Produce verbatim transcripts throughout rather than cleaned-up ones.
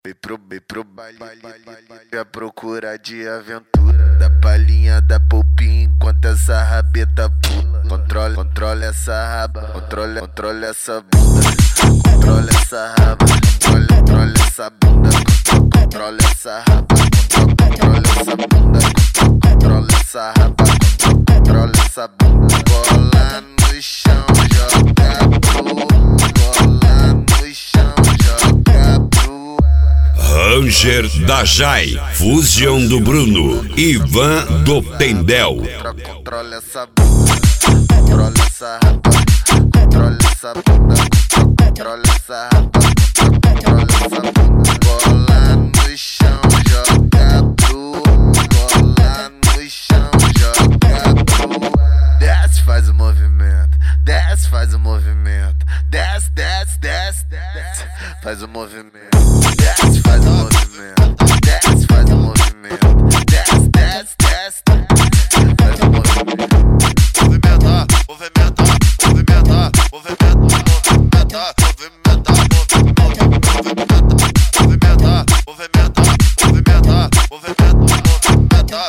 Fui pro, fui pro baile, fui à procura de aventura. Da palhinha da polpinha enquanto essa rabeta pula. Controla, controla essa raba, controla, controla essa bunda. Controla essa raba, controla, controla essa bunda. Controla essa raba, controla essa bunda. Controla essa raba, controla essa bunda. Bola no chão, joga pro. Bola no chão, joga pro. Ranger da Jai, Fusion do Bruno, Ivan do Pendel. Controla essa bunda, controla essa raba, controla essa bunda, controla essa raba, controla essa bunda. Bola no chão, joga pro. Bola no chão, joga pro. Desce, faz o movimento, desce, faz o movimento, desce, desce, desce, desce, faz o movimento, desce, faz o movimento, desce, faz o movimento, desce, desce, desce, faz o movimento. Movimentar, movimentar, movimentar, movimentar, movimentar, movimentar, movimentar, movimentar, movimentar, movimentar, movimentar,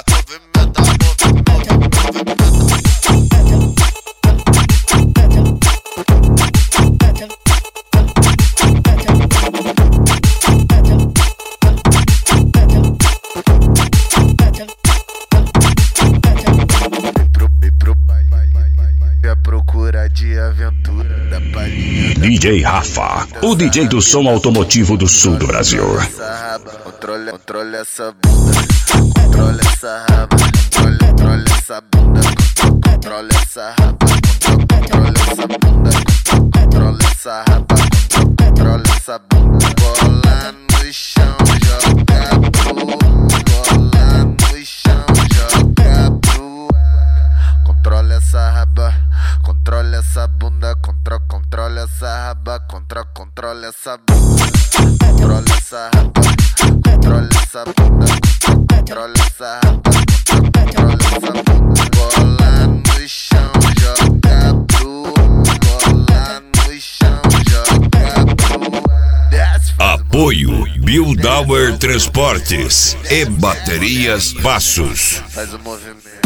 Procura de aventura da palhinha. D J Rafa, o D J do som automotivo do sul do Brasil. Controla, controla essa bunda, controla essa raba, controla, controla essa bunda, controla essa raba, controla essa bunda, controla essa raba, controla essa bunda. Bola no chão, joga pro. Bola no chão, joga pro. Controla essa raba, controla essa bunda, contra, controla essa raba, contra, controla essa bunda, controla essa raba, controla essa bunda, controla essa raba, controla essa bunda. Bola no chão, joga pro. Bola no chão, joga pro. Desce, faz Apoio Build Our Transportes e Baterias Passos. faz o movimento.